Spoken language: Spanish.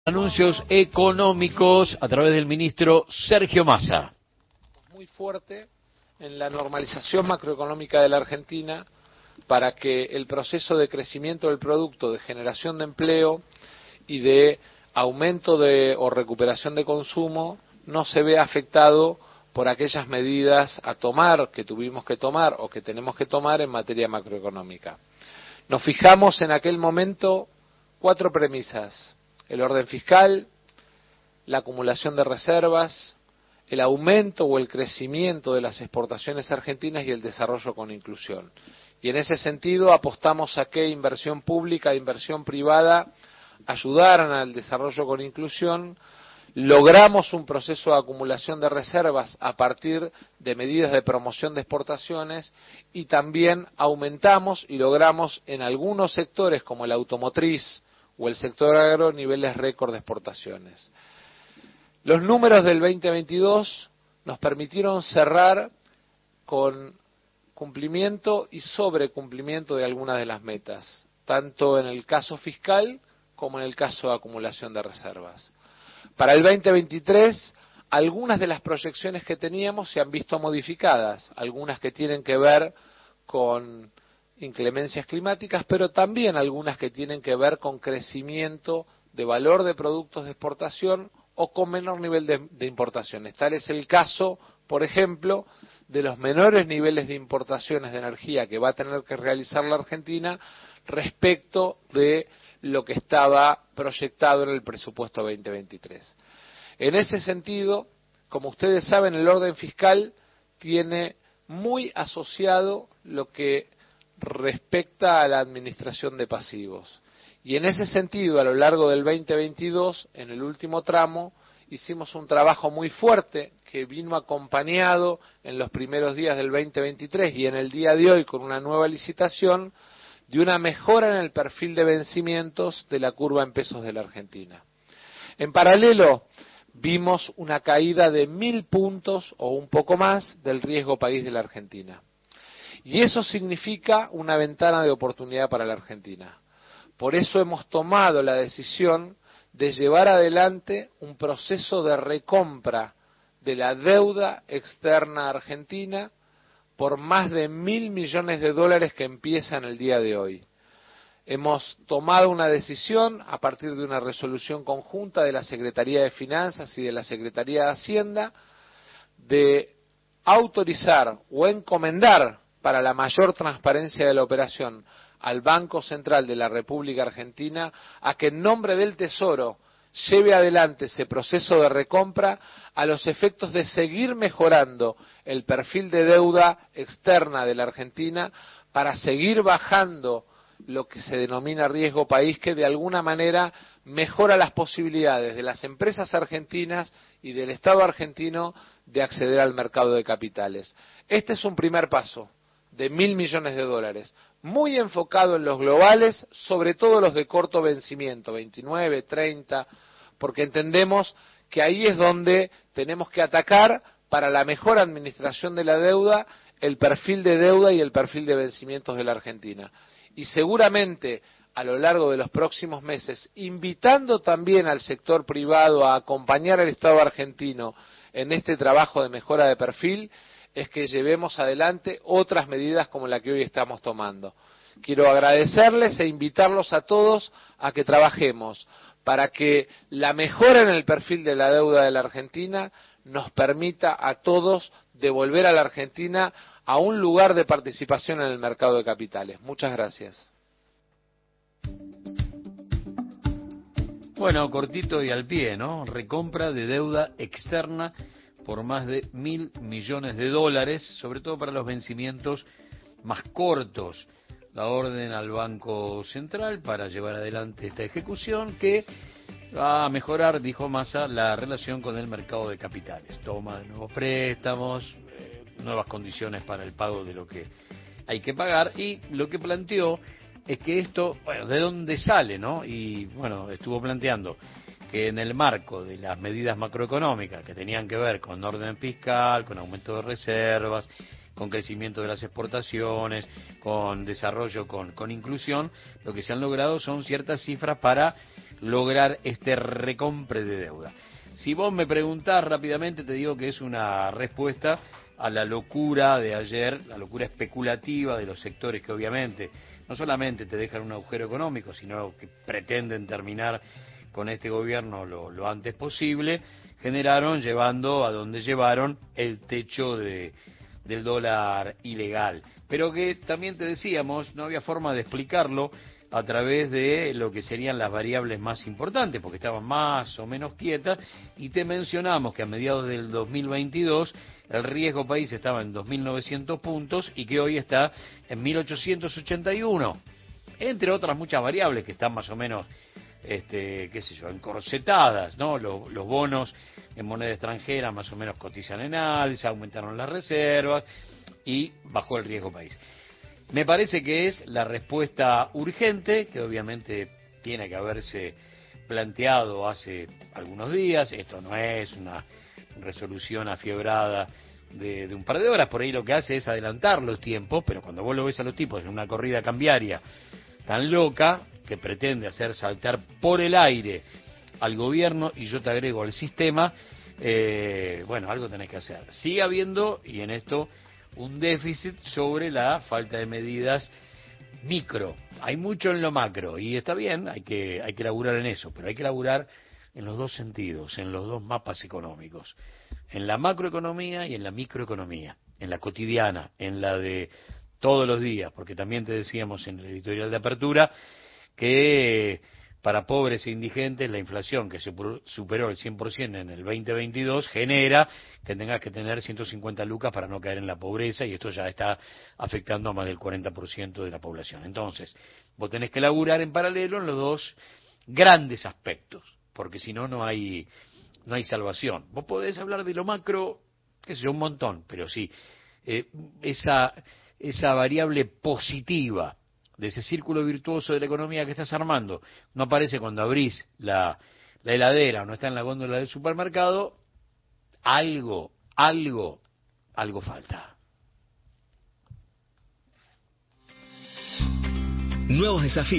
Anuncios económicos a través del ministro Sergio Massa. Muy fuerte en la normalización macroeconómica de la Argentina para que el proceso de crecimiento del producto, de generación de empleo y de aumento o recuperación de consumo no se vea afectado por aquellas medidas a tomar, que tuvimos que tomar o que tenemos que tomar en materia macroeconómica. Nos fijamos en aquel momento 4 premisas: el orden fiscal, la acumulación de reservas, el aumento o el crecimiento de las exportaciones argentinas y el desarrollo con inclusión. Y en ese sentido apostamos a que inversión pública e inversión privada ayudaran al desarrollo con inclusión. Logramos un proceso de acumulación de reservas a partir de medidas de promoción de exportaciones y también aumentamos y logramos en algunos sectores como el automotriz o el sector agro niveles récord de exportaciones. Los números del 2022 nos permitieron cerrar con cumplimiento y sobrecumplimiento de algunas de las metas, tanto en el caso fiscal como en el caso de acumulación de reservas. Para el 2023, algunas de las proyecciones que teníamos se han visto modificadas, algunas que tienen que ver con inclemencias climáticas, pero también algunas que tienen que ver con crecimiento de valor de productos de exportación o con menor nivel de importaciones. Tal es el caso, por ejemplo, de los menores niveles de importaciones de energía que va a tener que realizar la Argentina respecto de lo que estaba proyectado en el presupuesto 2023. En ese sentido, como ustedes saben, el orden fiscal tiene muy asociado lo que respecta a la administración de pasivos. Y en ese sentido, a lo largo del 2022, en el último tramo, hicimos un trabajo muy fuerte que vino acompañado en los primeros días del 2023 y en el día de hoy con una nueva licitación de una mejora en el perfil de vencimientos de la curva en pesos de la Argentina. En paralelo, vimos una caída de 1000 puntos o un poco más del riesgo país de la Argentina. Y eso significa una ventana de oportunidad para la Argentina. Por eso hemos tomado la decisión de llevar adelante un proceso de recompra de la deuda externa argentina por más de $1.000 millones que empieza en el día de hoy. Hemos tomado una decisión a partir de una resolución conjunta de la Secretaría de Finanzas y de la Secretaría de Hacienda de autorizar o encomendar para la mayor transparencia de la operación al Banco Central de la República Argentina a que en nombre del Tesoro lleve adelante ese proceso de recompra a los efectos de seguir mejorando el perfil de deuda externa de la Argentina para seguir bajando lo que se denomina riesgo país, que de alguna manera mejora las posibilidades de las empresas argentinas y del Estado argentino de acceder al mercado de capitales. Este es un primer paso de $1.000 millones, muy enfocado en los globales, sobre todo los de corto vencimiento, 29, 30, porque entendemos que ahí es donde tenemos que atacar para la mejor administración de la deuda, el perfil de deuda y el perfil de vencimientos de la Argentina. Y seguramente a lo largo de los próximos meses, invitando también al sector privado a acompañar al Estado argentino en este trabajo de mejora de perfil, es que llevemos adelante otras medidas como la que hoy estamos tomando. Quiero agradecerles e invitarlos a todos a que trabajemos para que la mejora en el perfil de la deuda de la Argentina nos permita a todos devolver a la Argentina a un lugar de participación en el mercado de capitales. Muchas gracias. Bueno, cortito y al pie, ¿no? Recompra de deuda externa por más de $1.000 millones, sobre todo para los vencimientos más cortos. La orden al Banco Central para llevar adelante esta ejecución que va a mejorar, dijo Massa, la relación con el mercado de capitales. Toma de nuevos préstamos, nuevas condiciones para el pago de lo que hay que pagar, y lo que planteó es que esto, bueno, ¿de dónde sale, no? Y bueno, estuvo planteando que en el marco de las medidas macroeconómicas que tenían que ver con orden fiscal, con aumento de reservas, con crecimiento de las exportaciones, con desarrollo, con inclusión, lo que se han logrado son ciertas cifras para lograr este recompre de deuda. Si vos me preguntás rápidamente, te digo que es una respuesta a la locura de ayer, la locura especulativa de los sectores que obviamente no solamente te dejan un agujero económico, sino que pretenden terminar con este gobierno lo antes posible, generaron, llevando a donde llevaron el techo del dólar ilegal. Pero que también te decíamos, no había forma de explicarlo a través de lo que serían las variables más importantes, porque estaban más o menos quietas, y te mencionamos que a mediados del 2022 el riesgo país estaba en 2.900 puntos y que hoy está en 1.881, entre otras muchas variables que están más o menos, qué sé yo, encorsetadas, ¿no? Los bonos en moneda extranjera más o menos cotizan en alza, aumentaron las reservas y bajó el riesgo país. Me parece que es la respuesta urgente, que obviamente tiene que haberse planteado hace algunos días. Esto no es una resolución afiebrada de un par de horas, por ahí lo que hace es adelantar los tiempos, pero cuando vos lo ves a los tipos en una corrida cambiaria tan loca, que pretende hacer saltar por el aire al gobierno, y yo te agrego al sistema, bueno, algo tenés que hacer. Sigue habiendo, y en esto, un déficit sobre la falta de medidas micro. Hay mucho en lo macro, y está bien, hay que laburar en eso, pero hay que laburar en los dos sentidos, en los dos mapas económicos, en la macroeconomía y en la microeconomía, en la cotidiana, en la de todos los días, porque también te decíamos en el editorial de apertura que para pobres e indigentes la inflación que superó el 100% en el 2022 genera que tengas que tener 150 lucas para no caer en la pobreza, y esto ya está afectando a más del 40% de la población. Entonces, vos tenés que laburar en paralelo en los dos grandes aspectos, porque si no, no hay salvación. Vos podés hablar de lo macro, qué sé yo, un montón, pero sí, esa variable positiva de ese círculo virtuoso de la economía que estás armando no aparece cuando abrís la heladera o no está en la góndola del supermercado, algo falta. Nuevos desafíos.